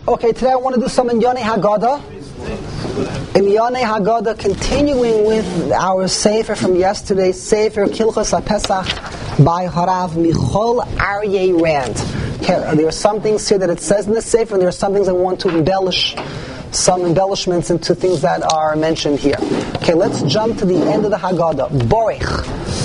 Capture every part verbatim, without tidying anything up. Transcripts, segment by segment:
Okay, today I want to do some in Yonei Haggadah. In Yonei Haggadah, continuing with our Sefer from yesterday, Sefer Kilchos HaPesach by Harav Michal Aryeh Rand. Okay, there are some things here that it says in the Sefer, and there are some things I want to embellish, some embellishments into things that are mentioned here. Okay, let's jump to the end of the Haggadah. Borich.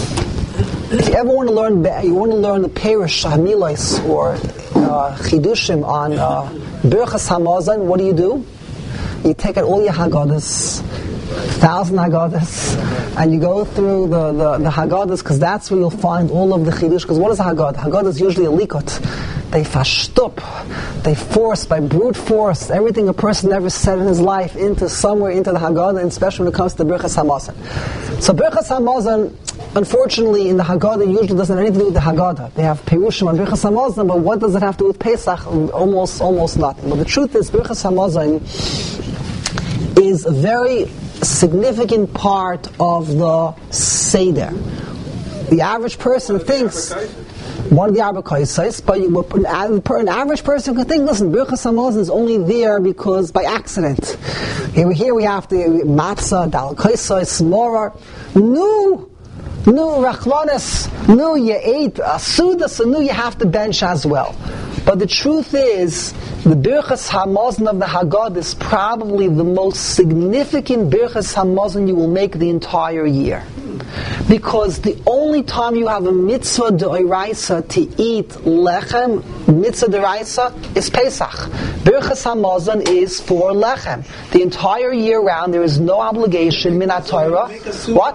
If you ever want to learn, you want to learn the Perish Hamilos or uh, Chidushim on uh, Birchas Hamazon, what do you do? You take out all your Haggadahs, thousand Haggadahs, and you go through the, the, the Haggadahs, because that's where you'll find all of the Chidush. Because what is a Haggadah? Haggadah is usually a likot. They fashtup, they force, by brute force, everything a person ever said in his life into somewhere into the Haggadah, and especially when it comes to Birchas Hamazon. So Birchas Hamazon, unfortunately, in the Haggadah, usually doesn't have anything to do with the Haggadah. They have Perushim on Birchas Hamazon, but what does it have to do with Pesach? Almost, almost nothing. But the truth is, Birchas Hamazon is a very significant part of the Seder. The average person thinks one of the Arbakaisais, but you, an average person can think, listen, Birchas Hamazon is only there because by accident. Here, here we have the matzah, dal kaisais, morar. No, no, rachmanis, no, you ate a suda, so no, you have to bench as well. But the truth is, the Birchas Hamazon of the Haggadah is probably the most significant Birchas Hamazon you will make the entire year. Because the only time you have a mitzvah d'oraisa to eat lechem, mitzvah d'oraisa, is Pesach. Birchas Hamazon is for lechem. The entire year round, there is no obligation, minat Torah. What?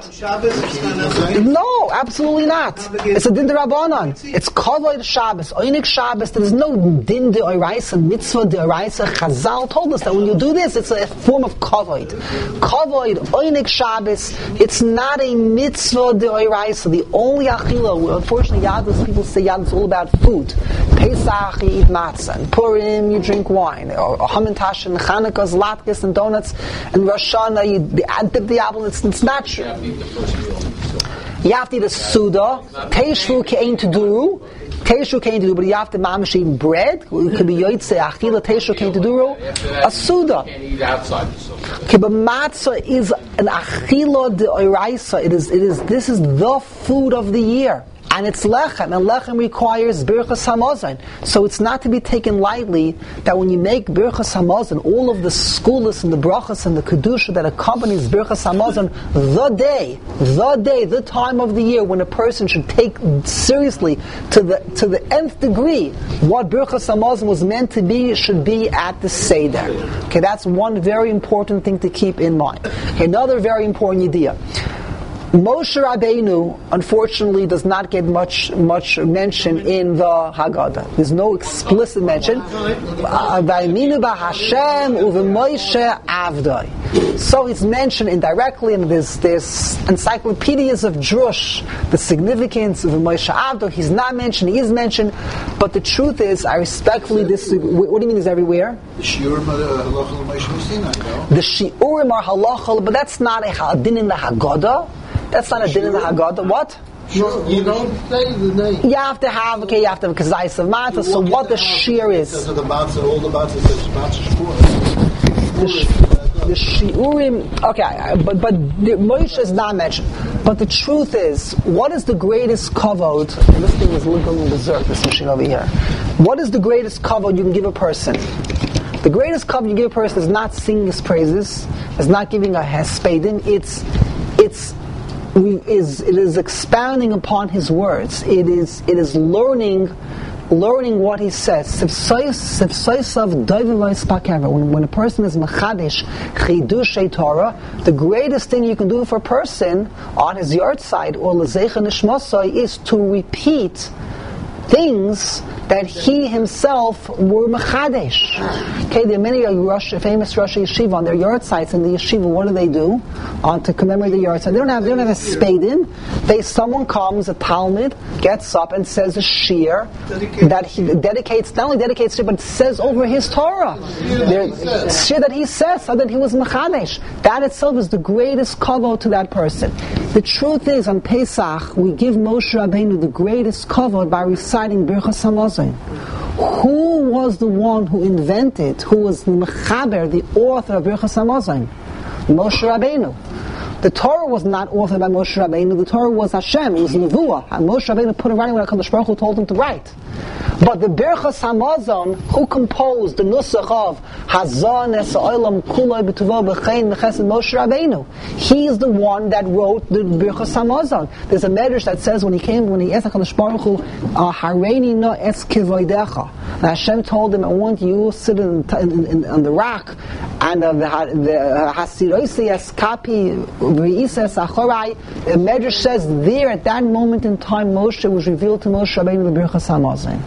No, absolutely not. It's a din d'Rabbanan. It's kavod Shabbos, oinik Shabbos. There is no din d'oraisa, mitzvah d'oraisa. Chazal told us that when you do this, it's a form of kavod. Kavod, oinik Shabbos. It's not a mitzvah d'oraisa. The only achila, unfortunately, Yadus, people say Yadus is all about food. Pesach, you eat matzah. And Purim, you drink wine. Or Hamantash and Chanukah's latkes and donuts. And Rosh Hashanah, you dip the apple. It's, it's not true. You have to eat a suda. Teishvu kein to do. Teishu kein to do, but you have to mamish eat bread. It could be yoytze achila. Teishu kein to do. A suda. Okay, but matzah is an achila d'oraisa. It is. It is. This is the food of the year. And it's lechem, and lechem requires Birchas Hamazon. So it's not to be taken lightly that when you make Birchas Hamazon, all of the skulas and the brachas and the kedusha that accompanies Birchas Hamazon, the day, the day, the time of the year when a person should take seriously to the to the nth degree what Birchas Hamazon was meant to be, should be at the Seder. Okay, that's one very important thing to keep in mind. Okay, another very important idea. Moshe Rabbeinu, unfortunately, does not get much much mention in the Haggadah. There's no explicit mention. So it's mentioned indirectly, and there's, there's encyclopedias of Drush, the significance of Moshe Avdoi. He's not mentioned, he is mentioned, but the truth is, I respectfully disagree. What do you mean is everywhere? The Shiurim are halacha l'Moshe Sinai, no? The Shiurim are halacha, but that's not a din in the Haggadah. That's not a din in the Haggadah. What? No, you don't say the name. You have to have, okay, you have to have kazais of matzah. So what the shear is? Because of the matzah, all the matzah says matzah shmur. The shiurim, okay, but but the, Moshe is not mentioned. But the truth is, what is the greatest kavod? And this thing is looking berserk, this machine over here. What is the greatest kavod you can give a person? The greatest kavod you give a person is not singing his praises, is not giving a hespedim. It's it's is it is expounding upon his words. It is it is learning learning what he says. When, when a person is mechadish chidushay Torah, the greatest thing you can do for a person on his yard side or l'zeicha nishmasai is to repeat things that he himself were mechadesh. Okay, there are many Rosh, famous Rosh Yeshiva on their yard sites in the yeshiva. What do they do on to commemorate the yard site? They don't have they don't have a spadin. They someone comes, a Talmud gets up and says a shir that he dedicates, not only dedicates to, but says over his Torah. The shir that he says, so that he was mechadesh. That itself is the greatest kavod to that person. The truth is, on Pesach we give Moshe Rabbeinu the greatest kavod by reciting Birchas Hamazon. Who was the one who invented, who was the Mechaber, the author of Birchas Hamazon? Moshe Rabbeinu. The Torah was not authored by Moshe Rabbeinu. The Torah was Hashem. It was Nevuah. And Moshe Rabbeinu put it writing when HaKadosh Baruch Hu told him to write. But the Birchas Hamazon, who composed the Nusach of Hazon Es Olam Kuloi B'Tuvo B'Chein B'Chesed Moshe Rabbeinu. He is the one that wrote the Birchas Hamazon. There's a medrash that says when he came, when he asked HaKadosh Baruch Hu, Hareini no es kivoidecha. And Hashem told him, I want you to sit in, in, in, on the rock, and uh, the Hasiroisi es Kapi V'Ises Achorai. The medrash says there at that moment in time, Moshe was revealed to Moshe Rabbeinu the Birchas Hamazon.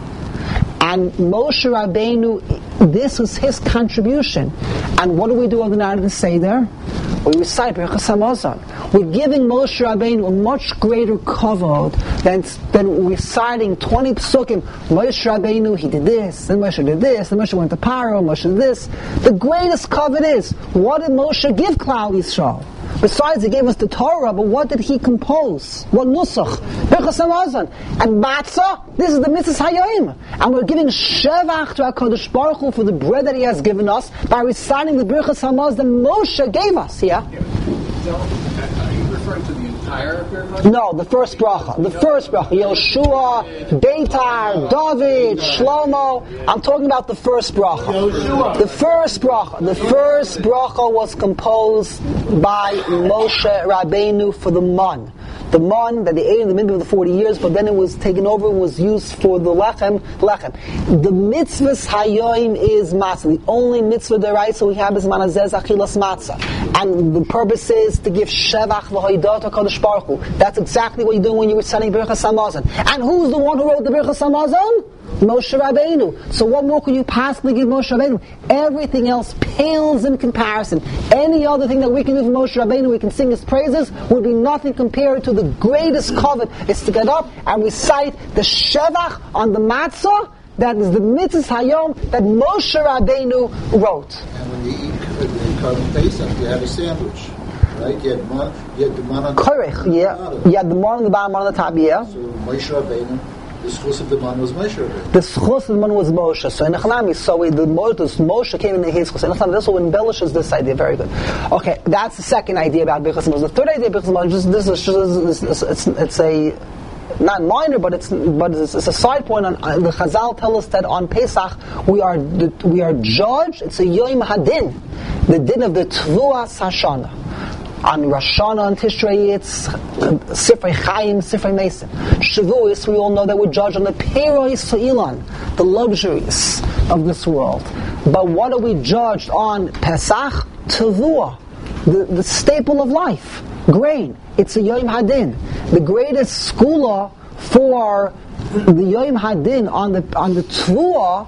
And Moshe Rabbeinu, this was his contribution. And what do we do on the night of the Seder? We recite Birchas Hamazon. We're giving Moshe Rabbeinu a much greater kavod than, than reciting twenty psukim. Moshe Rabbeinu, he did this, then Moshe did this, then Moshe went to Paro, Moshe did this. The greatest kavod is, what did Moshe give Klal Yisrael? Besides, he gave us the Torah, but what did he compose? What nusach? Birchas Hamazon. And matzah, this is the mitzvah hayom. And we're giving shevach to HaKadosh Baruch Hu for the bread that he has given us by reciting the Birchas Hamazon that Moshe gave us, yeah? yeah. So, are you referring to the entire Birchas? No, the first bracha. The first bracha. Yoshua, Beitar, David, Shlomo. I'm talking about the first bracha. Yoshua. The first bracha. The first bracha was composed by Moshe Rabbeinu for the man. The man that they ate in the middle of the forty years, but then it was taken over and was used for the lechem. lechem. The mitzvahs hayoim is matzah. The only mitzvah deraisa we have is manazez achilas matzah. And the purpose is to give shevach v'hoidah to HaKadosh Baruch Hu. That's exactly what you're doing when you're reciting Birchas Hamazon. And who's the one who wrote the Birchas Hamazon? Moshe Rabbeinu. So what more could you possibly give Moshe Rabbeinu? Everything else pales in comparison. Any other thing that we can do for Moshe Rabbeinu, we can sing his praises, would be nothing compared to the greatest covet is to get up and recite the shevach on the matzah. That is the mitzvah hayom that Moshe Rabbeinu wrote. And when you eat in Karban Pesach, you have a sandwich, right? You had, man, you had the man on the Correct, yeah. You had the man on the bottom, man on the top, yeah. So Moshe Rabbeinu, the schus of the man was Moshe Rabbeinu. The schus of the man was Moshe. So in Echlami, so we, the Moshe came in his schus. In Echlami, this one embellishes this idea. Very good. Okay, that's the second idea about Birchas Hamazon. The third idea about Birchas Hamazon, this is just, it's, it's, it's a not minor, but it's but it's, it's a side point. On uh, the Chazal tell us that on Pesach we are we are judged. It's a Yom Hadin, the din of the Tvuas Hashana. On Rosh Hashanah and Tishrei, it's Sifrei Chaim, Sifrei Mason. Shavuos, we all know that we're judged on the Peroi So'ilan, the luxuries of this world. But what are we judged on? Pesach, Tavua, the, the staple of life, grain. It's a Yom Hadin. The greatest skula for the Yom Hadin on the on the Tvua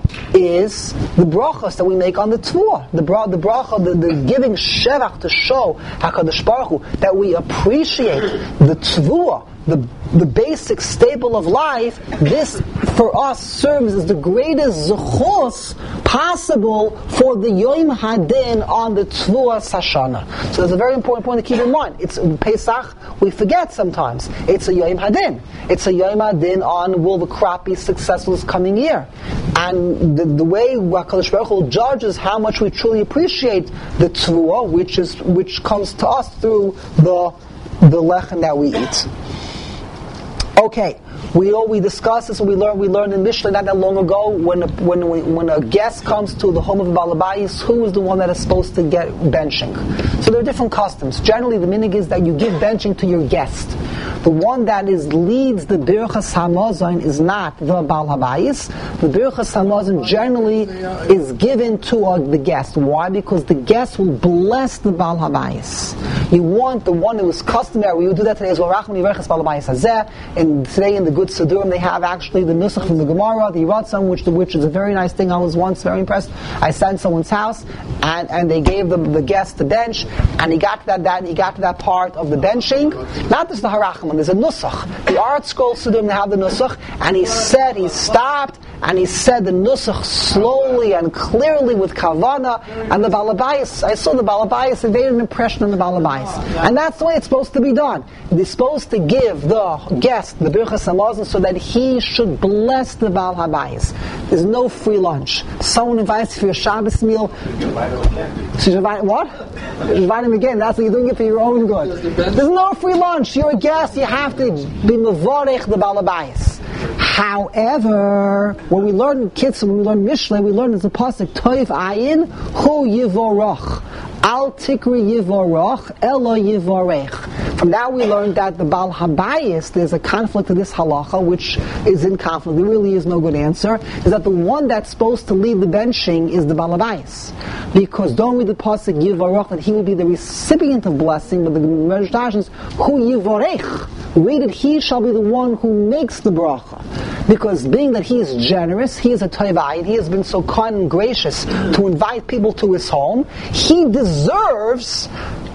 is the brachas that we make on the Tvua. The bra, the bracha, the, the giving shevach to show HaKadosh Baruch Hu that we appreciate the Tvua, the the basic staple of life. This for us serves as the greatest zechus possible for the Yom Hadin on the Tvuas Hashana. So there's a very important point to keep in mind. It's Pesach, we forget sometimes. It's a Yom Hadin. It's a Yom Hadin on will the crop be successful this coming year. And the, the way HaKadosh Baruch Hu judges how much we truly appreciate the Tvua, which is which comes to us through the the lechem that we eat. Okay, we all we discussed this. We learned we learned in Mishnah not that long ago when a, when we, when a guest comes to the home of a Balabayis, who is the one that is supposed to get benching? So there are different customs. Generally, the minig is that you give benching to your guest. The one that is leads the Birchas Hamazon is not the Baal Habayis. The Birchas Hamazon generally is given to uh, the guest. Why? Because the guest will bless the Baal Habayis. You want the one who is customary. We do that today as well. Rachman Yiverchas Baal Habayis Hazeh. And today in the Good Sidurim they have actually the Nusach from the Gemara, the Yiratzam, which the which is a very nice thing. I was once very impressed. I sat in someone's house and, and they gave the, the guest the bench, and he got to that, that he got to that part of the benching. Not just the Harachman. There's a Nusach. The Art Scroll Sidurim they have the Nusach, and he said he stopped and he said the Nusach slowly and clearly with Kavana, and the Balabayis, I saw the Balabayis, it made an impression on the Balabayis. And that's the way it's supposed to be done. They're supposed to give the guest the Birchas Hamazon chosen so that he should bless the Baal Habayis. There's no free lunch. Someone invites you for your Shabbos meal. So you invite what? You invite him again. That's what you're doing it for your own good. There's no free lunch. You're a guest. You have to be mevorech the Baal Habayis. However, when we learn Kitzur, when we learn Mishle, we learn as a pasuk Toiv Ayin Hu Yivorach. Al Tikri Yivorach Elo Yivorech. From that we learned that the Baal Habayis, there's a conflict in this halacha, which is in conflict. There really is no good answer. Is that the one that's supposed to lead the benching is the Baal Habayis, because don't read the pasuk Yivorach that he will be the recipient of blessing, but the Medrash is Hu Yivorech. Read it, he shall be the one who makes the bracha. Because being that he is generous, he is a toivai, he has been so kind and gracious to invite people to his home, he deserves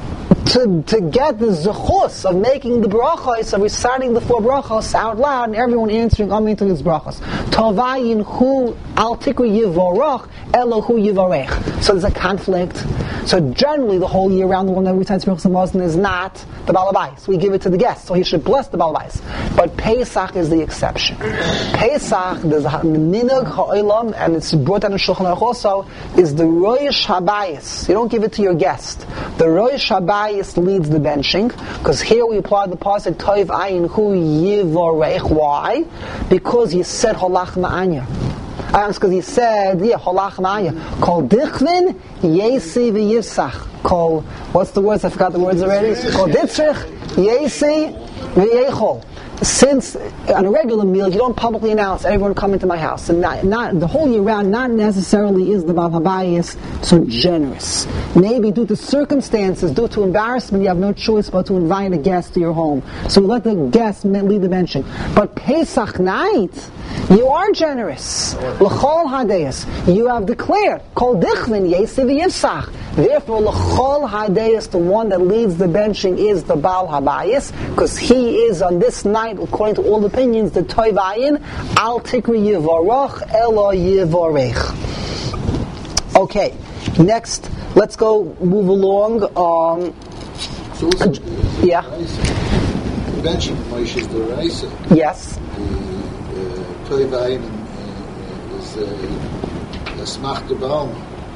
to, to get the zechus of making the brachos, of reciting the four brachos out loud, and everyone answering amen to his brachos. Tovayin hu al tikri yivorach elo hu yivorech. So there's a conflict. So generally, the whole year round, the one that recites brachos hamazon is not the Baal Habayis. We give it to the guest, so he should bless the Baal Habayis. But Pesach is the exception. Pesach, there's a minhag ha'olam, and it's brought down in Shulchan Aruch also, is the Rosh Habayis. You don't give it to your guest. The Rosh Habayis leads the benching, because here we apply the pasuk Toiv Ayin Hu Yivorech. Why? Because he said Holach Ma'anya. Uh, because he said, yeah, Holach Ma'anya. Kol Dichvin Yesi v'Yivsach. Kol, what's the words? I forgot the words already. Kol Ditzrich Yesi v'Yechol. Since on a regular meal, you don't publicly announce everyone come into my house, and not, not the whole year round, not necessarily is the Baal Habayis so generous. Maybe due to circumstances, due to embarrassment, you have no choice but to invite a guest to your home. So you let the guest lead the benching. But Pesach night, you are generous. L'chol hadeyas, you have declared Kol Dichvin Yesi v'Yivsach. Therefore, L'chol hadeyas, the one that leads the benching is the Baal Habayis, because he is on this night, according to all opinions, the Toivayin Al Tikri Yivorach Elo Yivorech. Okay, next, let's go move along. Um, So also, yeah. The benching Moshe is the Raisa. Yes. The Toivayin is a Smach de Baum.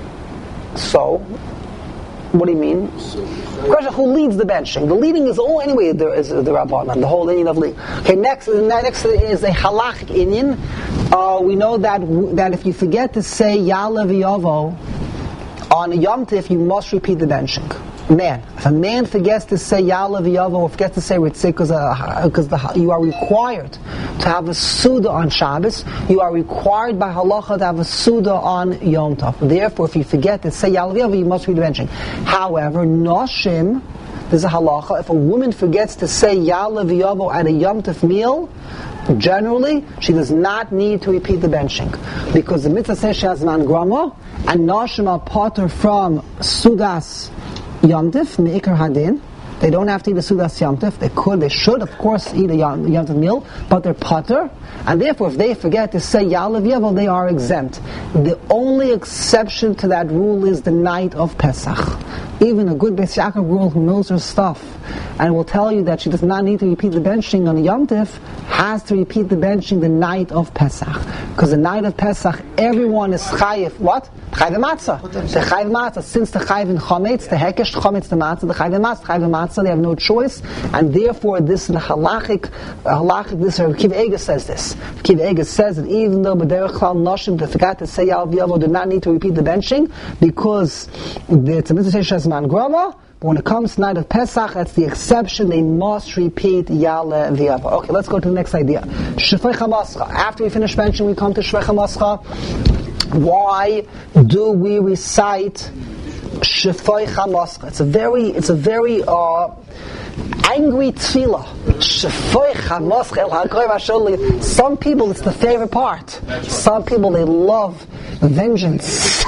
So, what do you mean? So, Question: who leads the benching? The leading is all anyway. There is the Rabbanan, the whole Inyan of leading. Okay, next, next is a halachic Inyan. Uh, we know that that if you forget to say Ya'aleh v'Yavo on a Yom Tif, you must repeat the benching. Man, if a man forgets to say Ya'aleh v'Yavo or forgets to say Ritzik, because uh, you are required to have a Suda on Shabbos, you are required by halacha to have a Suda on Yom Tov. Therefore, if you forget to say Ya'aleh v'Yavo, you must read the benching. However, Noshim, there's a halacha, if a woman forgets to say Ya'aleh v'Yavo at a Yom Tov meal, generally, she does not need to repeat the benching. Because the mitzvah says she has man grama, and Noshim are potter from Sudas Yom Tif, Me'ikar Hadin. They don't have to eat a Sudas Yom Tif. They could, they should, of course, eat a Yom, Yom Tif meal, but they're potter, and therefore, if they forget to say Ya'aleh v'Yavo, they are exempt. The only exception to that rule is the night of Pesach. Even a good Beis Yaakov girl who knows her stuff and will tell you that she does not need to repeat the benching on the Yom Tif has to repeat the benching the night of Pesach. Because the night of Pesach, everyone is chayiv. What? Chayiv matzah. The chayiv matzah. Since the chayiv in chometz, the hekesh chometz, the matzah, the chayiv matzah, chayiv matzah, they have no choice, and therefore this is the halachic. Halachic. This Kiv Eger says this. Kiv Eger says that even though b'derech klal noshim they forgot to say Ya'aleh v'Yavo, do not need to repeat the benching because it's a mitzvah says man grama. But when it comes to night of Pesach, that's the exception. They must repeat Ya'aleh v'Yavo. Okay, let's go to the next idea. Shefei Chamascha. After we finish benching, we come to Shefei Chamascha. Why do we recite Shefei Chamascha? It's a very, it's a very uh, angry tefillah. Shefei Chamascha el hagoyim asholi. Some people, it's the favorite part. Some people, they love vengeance.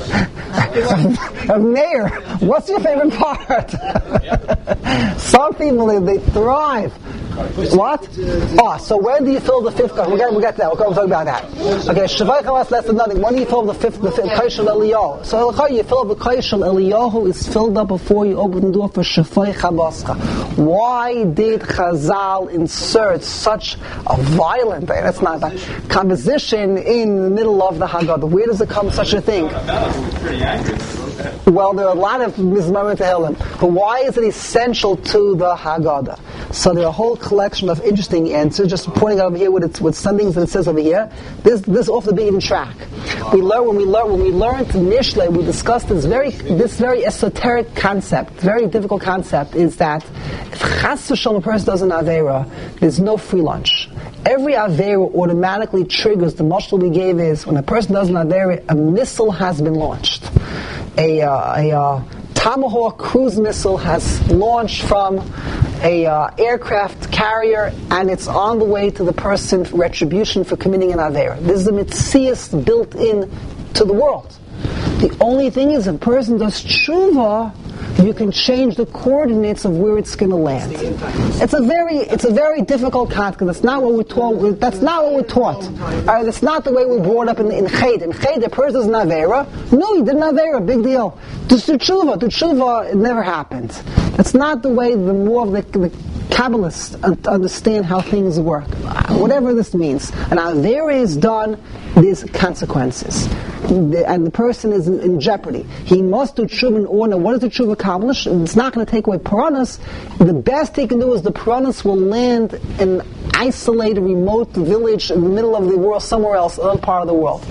Mayor, what's your favorite part? Some people, they, they thrive. What? Ah, so when do you fill the fifth kaish? We'll get, we'll get to that. We'll, we'll talk about that. Okay, Shavai Chamas, less than nothing. When do you fill the fifth, the fifth kaish of Eliyahu? So you fill up the kaish of Eliyahu is filled up before you open the door for Shavai Chamascha. Why did Chazal insert such a violent, that's not that, composition in the middle of the Haggadah? Where does it come such a thing? Pretty accurate. Well, there are a lot of Mizmarim Tehillim, but why is it essential to the Haggadah? So there are a whole collection of interesting answers. Just pointing out over here with, it's, with some things that it says over here. This this off the beaten track. We learn when we learn when we learned Mishlei, we discussed this very this very esoteric concept, very difficult concept, is that if Chas v'Shalom a person does an Aveira, there's no free lunch. Every Aveira automatically triggers, the mashal we gave is, when a person does an Aveira, a missile has been launched. A, uh, a uh, Tomahawk cruise missile has launched from a uh, aircraft carrier, and it's on the way to the person for retribution for committing an Aveira. This is a mitzias built in to the world. The only thing is, if a person does tshuva, you can change the coordinates of where it's going to land. It's a very, it's a very difficult concept. That's not what we're taught. That's not what we're taught. Right, that's not the way we brought up in in Ched. In Ched, the person does an Aveira. No, he did an Aveira. Big deal. Just do tshuva. Do tshuva. It never happened. That's not the way. The more of the, the Kabbalists understand how things work. Whatever this means. An Aveira is done. There's consequences. And the person is in, in jeopardy. He must do tshuva in order. What does the tshuva accomplish? It's not going to take away piranhas. The best he can do is the piranhas will land in an isolated, remote village in the middle of the world, somewhere else, another part of the world.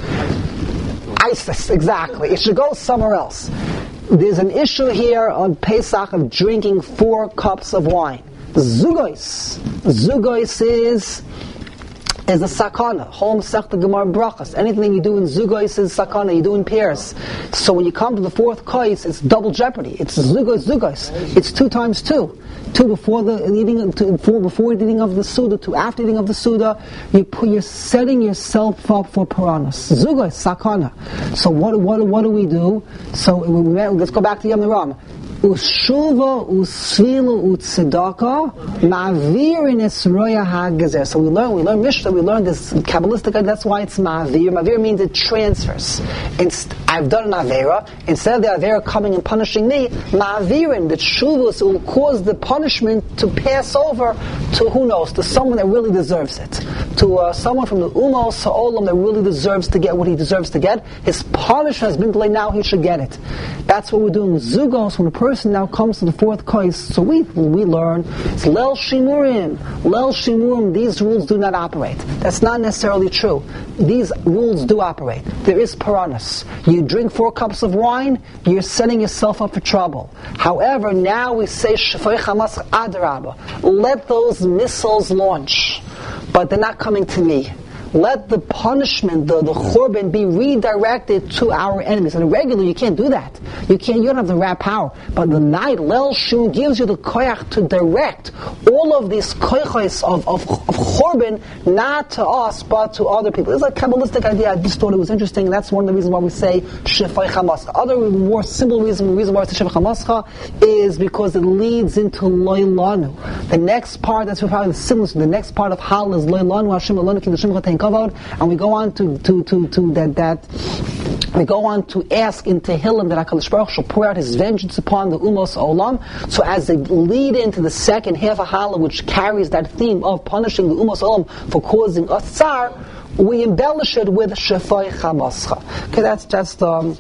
ISIS, exactly. It should go somewhere else. There's an issue here on Pesach of drinking four cups of wine. Zugos. Zugos is... is a sakana. Home sechta gemar brachas. Anything you do in zugos is sakana. You do in pairs. So when you come to the fourth kais, it's double jeopardy. It's zugos zugos. It's two times two. Two before the eating, two before before the eating of the suda, two after eating of the suda. You put, you're setting yourself up for piranhas. Zugos sakana. So what what what do we do? So we, let's go back to Yom Ram. Ushuva, usvilu, utzedaka, ma'avir in esroya ha'gezer. So we learn, we learn Mishnah, we learn this Kabbalistic, that's why it's ma'avir. Ma'avir means it transfers. Inst- I've done an Aveira, instead of the Aveira coming and punishing me, ma'avirin, the shuvus will cause the punishment to pass over to who knows, to someone that really deserves it. To uh, someone from the Umos Ha'olam that really deserves to get what he deserves to get. His punishment has been delayed, now he should get it. That's what we're doing with Zugos, when a person now comes to the fourth kais. So we we learn it's Lel Shimurim. Lel Shimurim, these rules do not operate. That's not necessarily true. These rules do operate. There is piranhas. You drink four cups of wine, you're setting yourself up for trouble. However, now we say Shafay Chamas Adarabah. Let those missiles launch. But they're not coming to me. Let the punishment, the, the churban, be redirected to our enemies. And regularly, you can't do that. You can't. You don't have the rap power. But the night, Lel Shun, gives you the koyach to direct all of these koyachos of, of, of churban, not to us, but to other people. It's a Kabbalistic idea. I just thought it was interesting. And that's one of the reasons why we say Shefay Chamascha. Other more simple reason, the reason why we say Shefay Chamascha is because it leads into Loilanu. The next part, that's probably the simplest. The next part of Hal is Loilanu, Hashem Loilanu, Kim Hashem Chatein Kavod, and we go on to to to, to that that we go on to ask in Tehillim that HaKadosh Baruch shall pour out His vengeance upon the Umos Olam. So as they lead into the second half of Hala, which carries that theme of punishing the Umos Olam for causing us tsar, we embellish it with Shefay Chamascha. Okay, that's just um.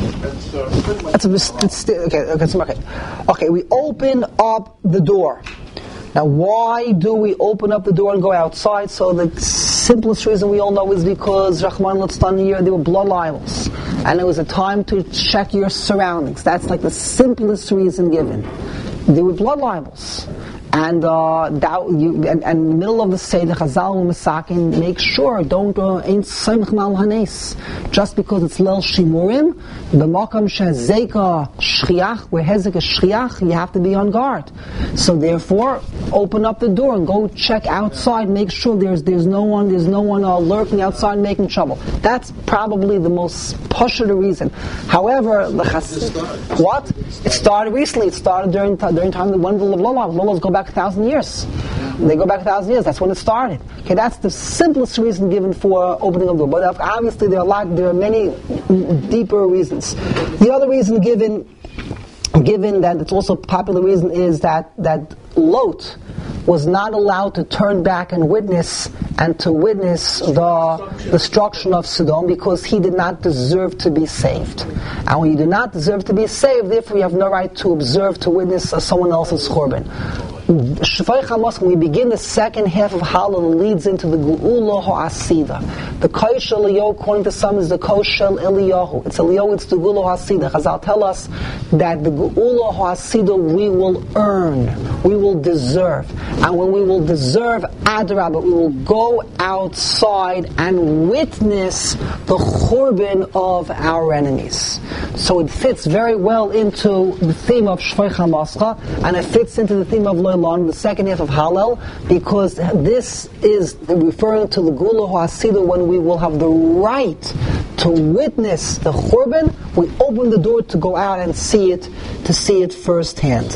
That's a that's, okay. Okay, okay. Okay, we open up the door. Now, why do we open up the door and go outside? So the simplest reason we all know is because Rahman Litzlan here, there were blood libels. And it was a time to check your surroundings. That's like the simplest reason given. There were blood libels. And, uh, that, you, and, and in the middle of the Seder, Chazal Masakin, make sure, don't, ain't Samech Mal Hanes. Just because it's Lel Shimurim, the Makam Shezeka Shriach, where Hezek is Shriach, you have to be on guard. So therefore, open up the door and go check outside, make sure there's there's no one, there's no one uh, lurking outside making trouble. That's probably the most pusher reason. However, the Chas- what? It started recently, it started during, during time of the wonderful of Lulav. Lulavs go back a thousand years. They go back a thousand years. That's when it started. Okay, that's the simplest reason given for opening of the door. But obviously, there are a lot. There are many deeper reasons. The other reason given, given that it's also a popular reason, is that that Lot was not allowed to turn back and witness and to witness the destruction of Sodom because he did not deserve to be saved. And when you do not deserve to be saved, therefore you have no right to observe, to witness uh, someone else's korban. Shvei Chamos, when we begin the second half of Hallel, leads into the Geula Ha'asida. The Kosh Eliyahu, according to some, is the Kosh Eliyahu. It's Eliyahu, it's the Geula Ha'asida. Chazal tell us that the Geula Ha'asida we will earn, we will deserve. And when we will deserve Adrabah, we will go outside and witness the Churban of our enemies. So it fits very well into the theme of Shvei Chamascha, and it fits into the theme of Loilon, the second half of Hallel, because this is referring to the Geula Ha'asida, when we will have the right to witness the Churban. We open the door to go out and see it, to see it firsthand.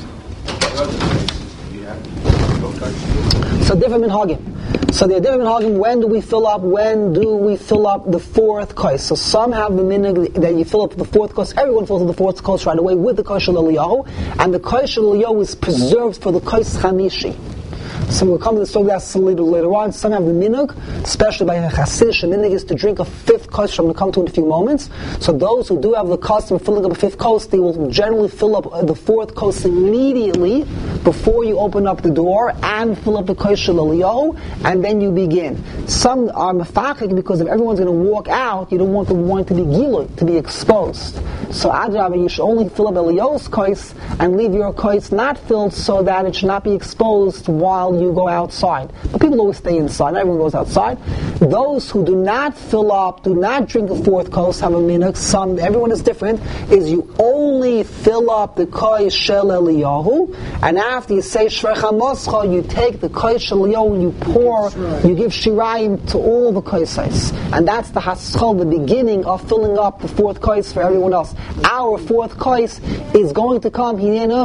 So different minhagim. So there are different minhagim. When do we fill up? When do we fill up the fourth kos? So some have the minhag that you fill up the fourth kos. Everyone fills up the fourth kos right away with the kos shel Eliyahu, and the kos shel Eliyahu is preserved for the kos chamishi. So we'll come to the story that's later, later on. Some have the minhag, especially by Hasidic. The minhag is to drink a fifth kos, I'm going to come to in a few moments. So those who do have the custom of filling up a fifth kos, they will generally fill up the fourth kos immediately before you open up the door and fill up the kos shel Eliyahu, and then you begin. Some are mefachik because if everyone's going to walk out, you don't want the wine to be gilui, to be exposed. So Adrabah, you should only fill up Eliyahu's kos and leave your kos not filled so that it should not be exposed while you go outside. But people always stay inside. Everyone goes outside. Those who do not fill up, do not drink a fourth kos, have a minhag. Some, everyone is different. Is you only fill up the kos shel Eliyahu, and after you say Shvei Chamoscha, you take the kos shel Eliyahu and you pour, you give shirayim to all the kosais, and that's the haschol, the beginning of filling up the fourth kos for everyone else. Our fourth kos is going to come.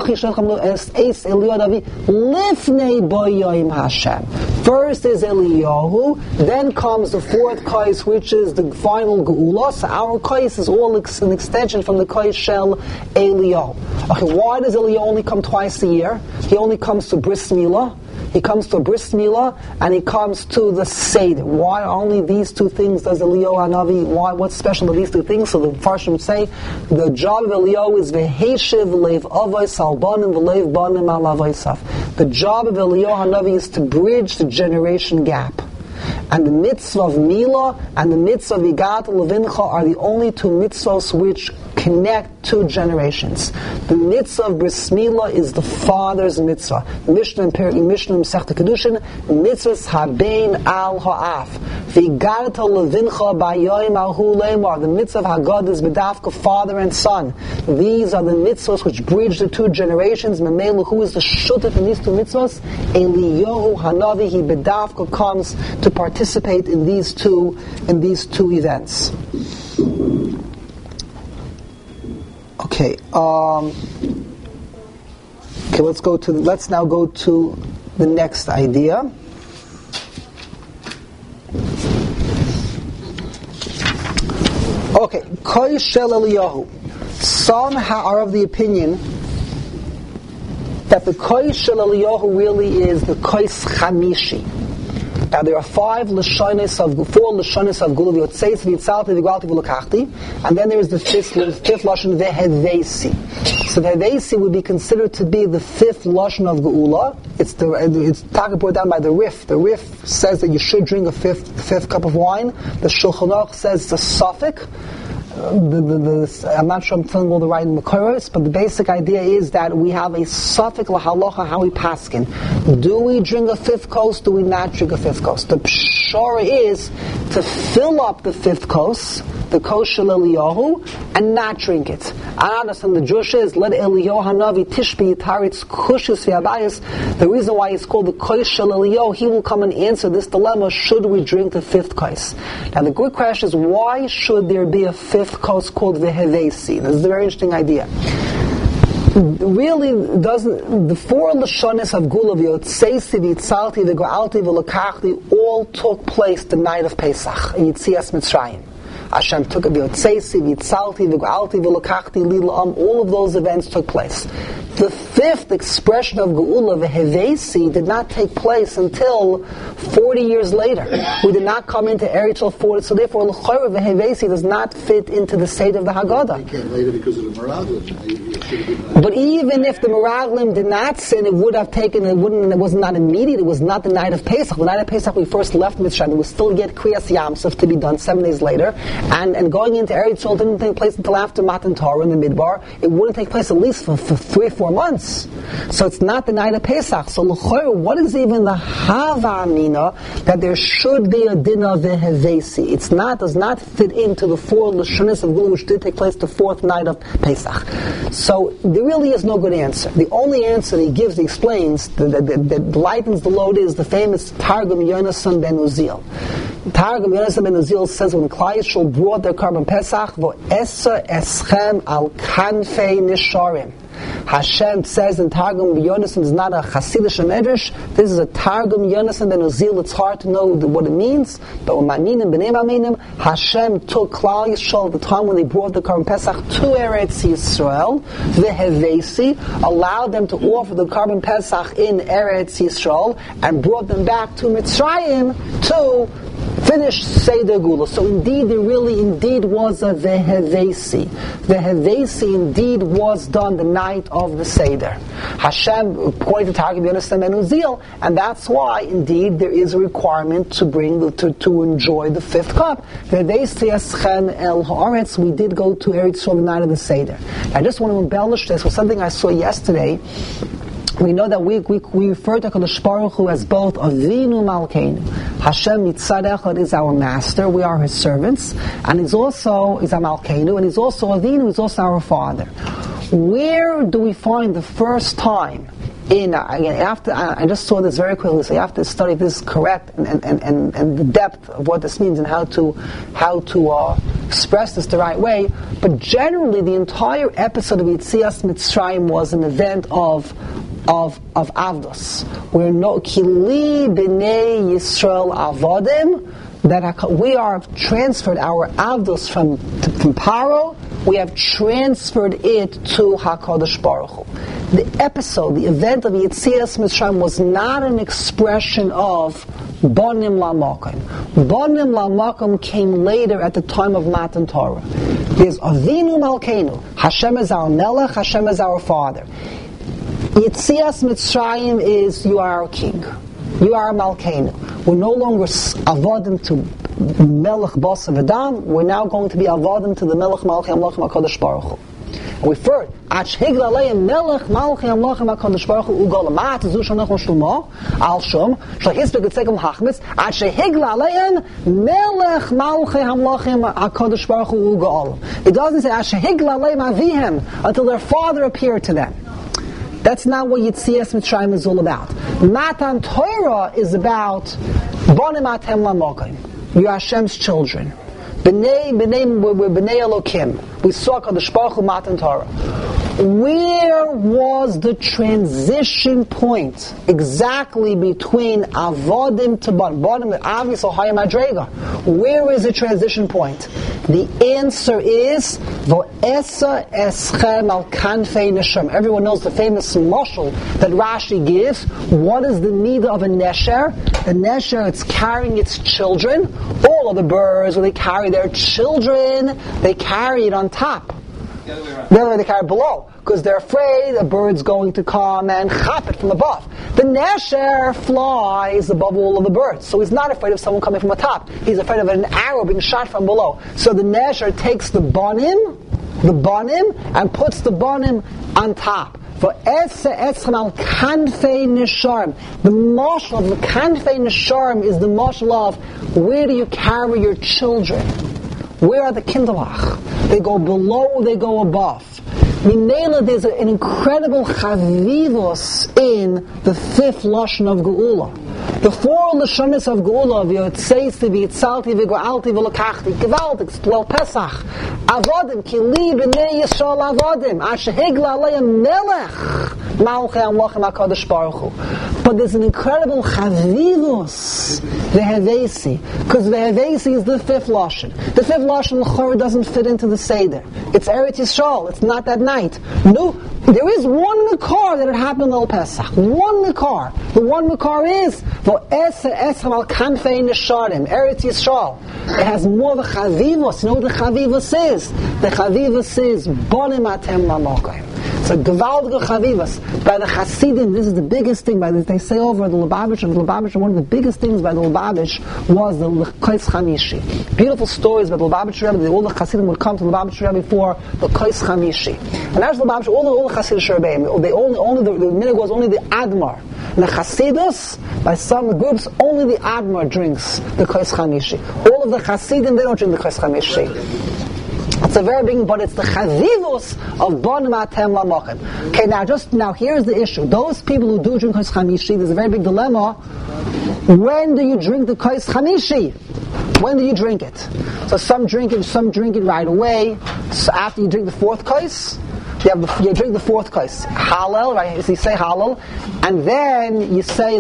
Hashem. First is Eliyahu, then comes the fourth kos, which is the final geula. So our kos is all ex- an extension from the kos shel Eliyahu. Okay, why does Eliyahu only come twice a year? He only comes to Bris Milah. He comes to Bris Milah, and he comes to the Seder. Why only these two things does Eliyahu Hanavi? Why? What's special about these two things? So the Farshim would say the job of Eliyahu is v'heshiv leiv avos al banim v'leiv banim al avosav. The job of Eliyahu Hanavi is to bridge the generation gap. And the mitzvah of Milah and the mitzvah of Yigat Levincha are the only two mitzvahs which connect two generations. The mitzvah of Bris Milah is the father's mitzvah. Mishnah in Mishnah Masechta Kedushin, mitzvahs habein al ha'af. V'Yigat Levincha b'yoyim alhu leimar. The mitzvah of Haggadah is b'dafka father and son. These are the mitzvahs which bridge the two generations. Memelu, who is the shutef in these two mitzvahs? Eliyahu Hanavi. He b'dafka comes to participate in these two in these two events. Okay. Um, okay. Let's go to. Let's now go to the next idea. Okay. Kos shel Eliyahu. Some are of the opinion that the kos shel Eliyahu really is the kos chamishi. Now there are five lashonis of four lashonis of Gula v'yotzeis v'yitzalti v'yigalti v'lokachti, and then there is the fifth fifth lashon v'hevesi. So v'hevesi would be considered to be the fifth lashon of Geula. It's the it's talking brought down by the Rif. The Rif says that you should drink a fifth fifth cup of wine. The Shulchan Aruch says it's a suffix. The, the, the, I'm not sure I'm telling all the right Makoros, but the basic idea is that we have a suffix lahalacha how we paskin. Do we drink a fifth kos? Do we not drink a fifth kos? The pshara is to fill up the fifth kos, the kos shel Eliyahu, and not drink it. I understand the Jewish is let Eliyahu Hanavi tishbi yitaritz kushis v'abayis. The reason why it's called the kos shel Eliyahu, he will come and answer this dilemma: should we drink the fifth kos? Now the good question is, why should there be a fifth kos called v'hevesi? This is a very interesting idea. really doesn't, the four Lashonis of Gula, V'yotzeisi, V'yitzalti, V'go'alti, V'lokachti, all took place the night of Pesach, in Yitzias Mitzrayim. Hashem took a V'yotzeisi, V'yitzalti, V'go'alti, V'lokachti, Lil'am, all of those events took place. The fifth expression of Geula, V'hevesi, did not take place until forty years later. We did not come into Eretz Yisrael forty, so therefore L'chorah V'hevesi does not fit into the state of the Haggadah. It came later because of the Meraglim. But even if the Meraglim did not sin, it would have taken, it wouldn't, it was not immediate, it was not the night of Pesach. The night of Pesach we first left Mitzrayim, it was still yet Kriyas Yamsuf to be done seven days later, and, and going into Eretz Yisrael didn't take place until after Matan Torah in the Midbar. It wouldn't take place at least for, for three or four months. So it's not the night of Pesach. So l'chorah, what is even the hava amina that there should be a din of vehevesi? It's not, does not fit into the four lashonis of Gula, which did take place the fourth night of Pesach. So there really is no good answer. The only answer that he gives, he explains, that, that, that lightens the load is the famous Targum Yonasan ben Uziel. Targum Yonasan ben Uziel says when Klal Yisrael brought their carbon Pesach, Vo'esa eschem al kanfei nisharim. Hashem says in Targum Yonasan is not a Hasidic medrash. This is a Targum Yonasan ben Uziel. It's hard to know what it means, but when Ma'aminim b'nei Ma'aminim, Hashem took Klal Yisrael at the time when they brought the Karban Pesach to Eretz Yisrael, v'hevesi, allowed them to offer the Karban Pesach in Eretz Yisrael, and brought them back to Mitzrayim to finish Seder Gula. So indeed, there really indeed was a vehevesi. Vehevesi indeed was done the night of the Seder. Hashem, according to Targum Yonasan ben Uziel, and that's why indeed there is a requirement to bring the, to, to enjoy the fifth cup. Vehevesi eschen el haaretz. We did go to Eretz Yisrael the night of the Seder. I just want to embellish this with something I saw yesterday. We know that we, we, we refer to HaKadosh Baruch Hu as both Avinu Malkeinu. Hashem Mitzad Echad is our master, we are his servants, and he's also is our Malkeinu, and he's also Avinu, he's also our father. Where do we find the first time in, uh, again, after, I just saw this very quickly, so you have to study if this is correct, and, and, and, and the depth of what this means and how to, how to uh, express this the right way, but generally the entire episode of Yetzias Mitzrayim was an event of of of Avdos. We're no Kili B'nei Yisrael Avodim, that we are transferred our Avdos from, from Paro, we have transferred it to HaKadosh Baruch Hu. The episode, the event of Yetzias Mitzrayim was not an expression of Bonim Lamakom. Bonim Lamakom came later at the time of Matan Torah. There's Avinu Malkeinu. Hashem is our Melech, Hashem is our Father. Yetzias Mitzrayim is, you are our king. You are Malkeinu. We're no longer avodim to Melech Bas V'Dam. We're now going to be avodim to the Melech Malchei Amlachim HaKadosh Baruch Hu. And we first, Ach Higla Leim Melech Malchei Amlachim HaKadosh Baruch Hu Ugola Ma'at Zu Shonach Shlomo Al Shom Shlach Isbek Etzekum Hachmitz Ach Higla Leim Melech Malchei Amlachim HaKadosh Baruch Hu Ugola. It doesn't say Ach Higla Leim Avihem until their father appeared to them. That's not what Yetzias Mitzrayim is all about. Matan Torah is about Bonim Atem Lamokim. You're Hashem's children. B'nei, b'nei, we're B'nei Elokim. We saw Kadosh Baruch Hu Matan Torah. Where was the transition point exactly between Avodim to Bonim? Bonim, obviously, higher Madrega. Where is the transition point? The answer is Vo'esa eschem al kanfei neshem. Everyone knows the famous mashal that Rashi gives. What is the need of a nesher? The nesher, it's carrying its children. All of the birds, when they carry their children, they carry it on top. The other way around. The other way they carry it below, because they're afraid a bird's going to come and chop it from above. The nesher flies above all of the birds, so he's not afraid of someone coming from the top. He's afraid of an arrow being shot from below. So the nesher takes the bonim, the bonim, and puts the bonim on top. For Esa Etzchanal Kanfei Nisharm. The marshal of the Kanfei Nisharm is the marshal of where do you carry your children? Where are the kindlach? They go below, they go above. Minela, there's an incredible chavivos in the fifth lashon of Geula. The four Lashonis of Geula, V'yotzeisi, V'yitzalti, V'go'alti, V'lokachti, Gewaltig, Stlel Pesach, Avodim, Ki li b'nei Yisrael Avodim, Asher higla aleim melech, Malchei Amlachim HaKadosh Baruch Hu. But there's an incredible Chavivus, V'hevesi, because V'hevesi is the fifth Lashon. The fifth Lashon, L'chorah, doesn't fit into the Seder. It's Eretz Yisrael, it's not that night. No, there is one Makar that it happened on Pesach. One Makar. The one Makar is V'eseh esam al kanfei nesharim, Eretz Yisrael. It has more of a Chavivus. You know what the Chavivus is? The Chavivus is Bonim atem lamokai. It's a gewaltige Chavivus. By the Hasidim, this is the biggest thing. By the, they say over the Lubavitch, and the Lubavitch, one of the biggest things by the Lubavitch was the Kais Chamishi. Beautiful stories about the Lubavitch Rebbe. All the Hasidim would come to the Lubavitch Rebbe for the Kais Chamishi. And as the Lubavitch, all the all the Hasidic Rebbeim, they only only the, the minhag was only the Admar. And the Hasidus, by some groups, only the Admar drinks the Kais Chamishi. All of the Hasidim, they don't drink the Kais Chamishi. It's a very big, but it's the Chavivus of Bonim Atem Lamochim. Okay, now just now here's the issue. Those people who do drink Kais Chamishi, there's a very big dilemma. When do you drink the Kais Chamishi? When do you drink it? So some drink it, some drink it right away. So after you drink the fourth Kais, you have the, you drink the fourth Kais. Hallel, right? So you say Hallel, and then you say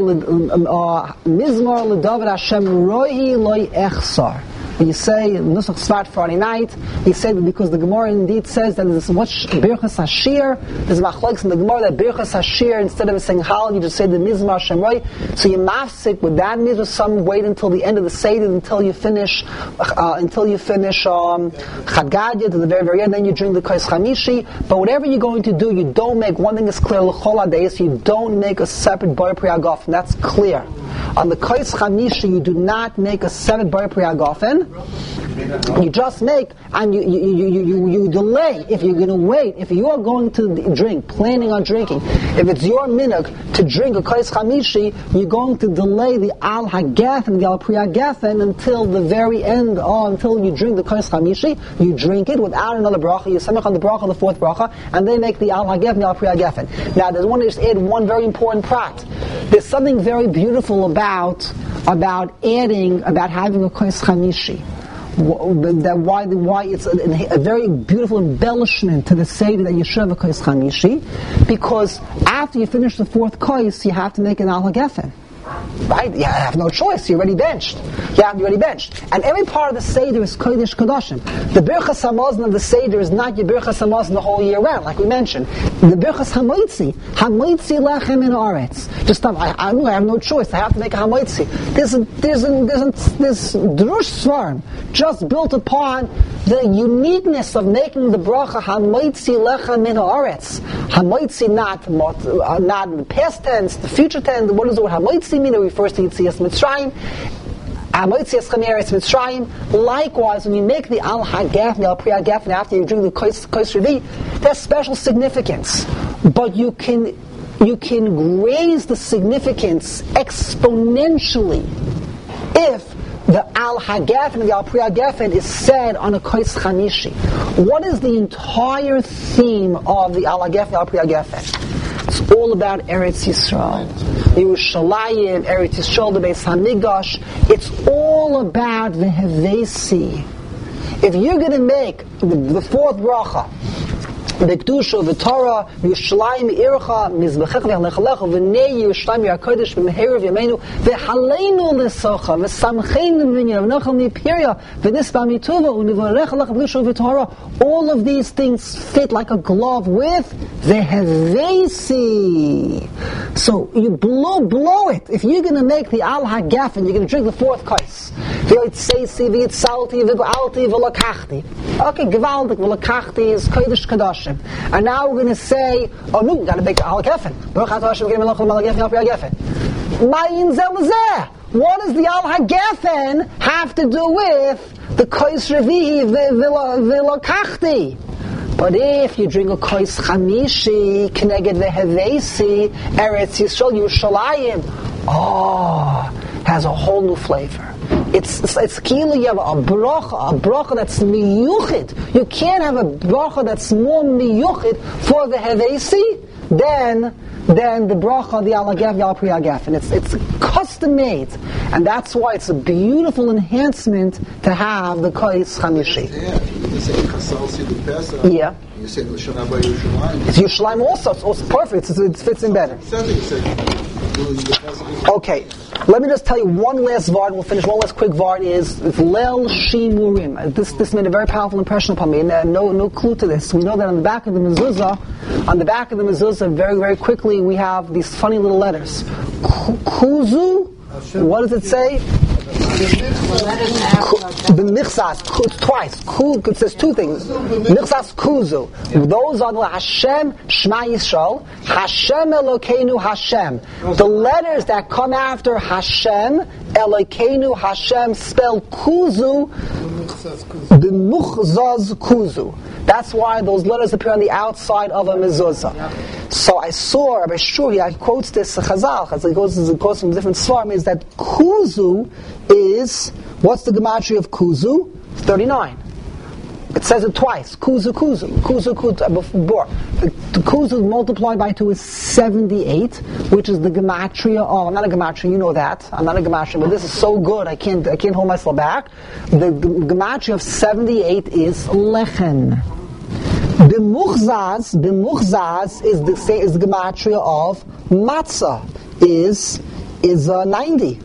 Mizmor L'David Hashem Rohi Loi Echsar. You say Nusach Svat Friday night. You say that because the Gemara indeed says that there's much Birchas Hashir. There's machlokes in the Gemara that Birchas Hashir, instead of saying Hal, you just say the Mizmar Shemroi. So you mafsik with that Mizmar. Some wait until the end of the Seder, until you finish, uh, until you finish um, Chad Gadya to the very very end. Then you drink the Kais Chamishi. But whatever you're going to do, you don't make one thing is clear. L'chol Hadayis, you don't make a separate Bar Priyagofen. That's clear. On the Kais Chamishi, you do not make a separate Bar Priyagofen. You just make, and you, you, you, you, you delay. If you're going to wait, if you are going to drink, planning on drinking, if it's your minhag to drink a Kais Chamishi, you're going to delay the Al Hagafen, the Al Priyagefen until the very end, or until you drink the Kais Chamishi. You drink it without another bracha, you samech on the bracha, the fourth bracha, and they make the Al Hagafen, the Al Priyagefen. Now, there's one to just add one very important prat. There's something very beautiful about about adding, about having a Kais Chamishi. That why why it's a, a very beautiful embellishment to the Seder that you should have a Kais Chamishi, because after you finish the fourth Kais, you have to make an Al Hagafen. Right? You have no choice. You're already benched. You have, you're already benched. And every part of the Seder is Kodesh Kodashim. The Birchas Hamazon of the Seder is not your Birchas Hamazon the whole year round, like we mentioned. The Birchas Hamoitzi, Hamoitzi Lechem in Aretz. Just I, I, I have no choice. I have to make a Hamoitzi. There's a, there's a, there's a, this Drush Svarm just built upon the uniqueness of making the bracha Hamoitzi Lechem in Aretz. Hamoitzi not uh, not in the past tense, the future tense. What does the word Hamoitzi mean? It refers to Yitzias Mitzrayim. Hamoitzias Chameres Mitzrayim. Likewise, when you make the Al Hagafen, the Al Priyagefen, after you drink the Kais Revi, there's special significance. But you can you can raise the significance exponentially if the Al Hagafen and the Al Priyagefen is said on a Kais Chamishi. What is the entire theme of the Al Hagafen and Al Priyagefen? It's all about Eretz Yisrael. Yerushalayim, Eretz Yisrael, the Beis Hamikdash. It's all about the Hevesi. If you're going to make the, the fourth bracha, the Kedusha, the Torah, Yerushalayim, Ircha, Mizbechecha, V'Yalechalecha, V'nei Yerushalayim, Yerkodesh, V'Meherav, Yameinu, V'Haleinu L'Socha, V'Samcheinu V'Nyam, V'Nochel Mipiria, V'Nispa Mituva, U'Nivarechalecha, V'Kedusha, V'Torah. All of these things fit like a glove with the Hevesi. So you blow, blow it. If you're going to make the Al Hagafen, you're going to drink the fourth kais. V'Yitzeisi, V'Yitzalti, V'Alti, V'Lakachti. Okay, Gevaldik, V'Lakachti is Kodesh Kadosh. And now we're going to say, oh no, we've got to make Al Hagafen. What does the Al Hagafen have to do with the Kais Revi V'Lakachti? But if you drink a Kais Chamishi, Kneged V'Hevesi, Eretz Yisrael, Yerushalayim, oh, has a whole new flavor. It's it's, it's kilo, you have a bracha, a bracha that's miyuchid. You can't have a bracha that's more miyuchid for the Hevesi than than the bracha, the Al Hagafen, Al Priyagefen. It's it's custom. custom made, and that's why it's a beautiful enhancement to have the Kais Chamishi. Yeah, you say Chasal Sidu Pesach. Yeah. You say L'Shana Haba Yerushalayim. It's Yerushalayim also. It's, it's perfect. It's, it fits in better. Okay, let me just tell you one last vart. We'll finish. One last quick vart is Lel Shimurim. This this made a very powerful impression upon me, and uh, no no clue to this. We know that on the back of the mezuzah, on the back of the mezuzah, very very quickly we have these funny little letters. Kuzu. What does it say? The Nichsas, it's twice. It says two things. Nichsas Kuzu. Those are the Hashem, Shema Yisrael, Hashem Elokeinu Hashem. The letters that come after Hashem, Elokeinu Hashem, spelled Kuzu, the Muchzaz Kuzu. That's why those letters appear on the outside of a mezuzah. So I saw Rabbi Shuri, I quotes this Chazal, Chazal quotes, quotes from different svarim, is that Kuzu is, what's the gematria of Kuzu? thirty-nine. It says it twice. Kuzu, Kuzu. Kuzu, Kuzu, before. The, the Kuzu multiplied by two is seventy-eight, which is the gematria of, I'm not a gematria, you know that. I'm not a gematria, but this is so good, I can't I can't hold myself back. The gematria of seventy-eight is Lechen. The Muchzaz, the Muchzaz is the same is the gematria of Matzah, is, is uh, ninety.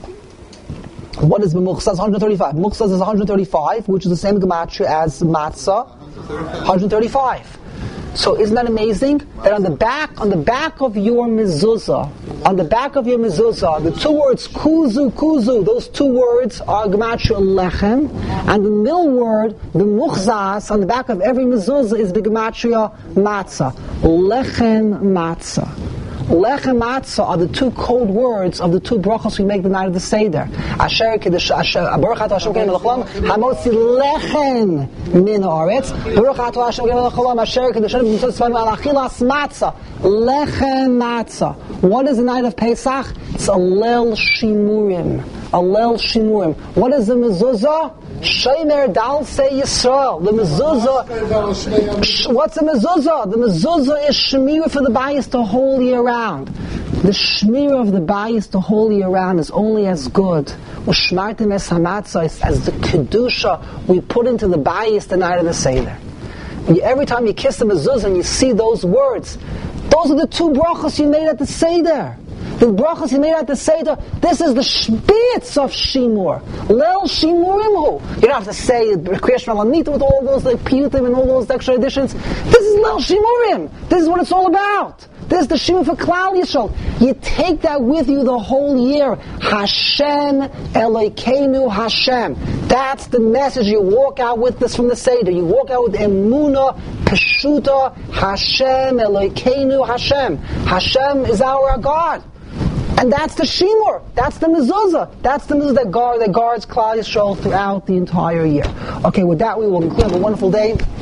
What is the Muchzaz? one hundred thirty-five. Muchzaz is one hundred thirty-five, which is the same gematria as Matzah, one hundred thirty-five. So isn't that amazing? That on the back, on the back of your mezuzah, on the back of your mezuzah, the two words kuzu, kuzu, those two words are gematria lechem, and the middle word, the muchzas, on the back of every mezuzah is the gematria matzah. Lechem matzah. Lech and matzah are the two code words of the two brachos we make the night of the Seder. Asher kiddush, asher, baruch atah Hashem kein melachlam, hamotzi lechem min haaretz, baruch atah Hashem kein melachlam, asher kiddush, mitzvah al achilas matzah, lechem matzah. What is the night of Pesach? It's a lel shimurim. A lel shimurim. What is the mezuzah? Shomer Dal Say Yisrael. The mezuzah. What's the mezuzah? The mezuzah is shemira for the bayis the whole year round. The shemira of the bayis the whole year round is only as good. Ushmartem es hamatzah is as the kedusha we put into the bayis the night of the Seder. And you, every time you kiss the mezuzah and you see those words, those are the two brachos you made at the Seder. The brachas he made at the Seder, this is the spitz of Shimur. Lel Shimurimhu. You don't have to say Kriyash Malamita with all those like Piyutim and all those extra additions. This is Lel Shimurim. This is what it's all about. This is the Shimur for Klal Yisrael. You take that with you the whole year. Hashem Elokeinu Hashem. That's the message you walk out with this from the Seder. You walk out with Emunah, Peshuta, Hashem Elokeinu Hashem. Hashem is our God. And that's the Shimur. That's the mezuzah. That's the mezuzah that, guard, that guards Klal Yisrael throughout the entire year. Okay, with that we will conclude. Have a wonderful day.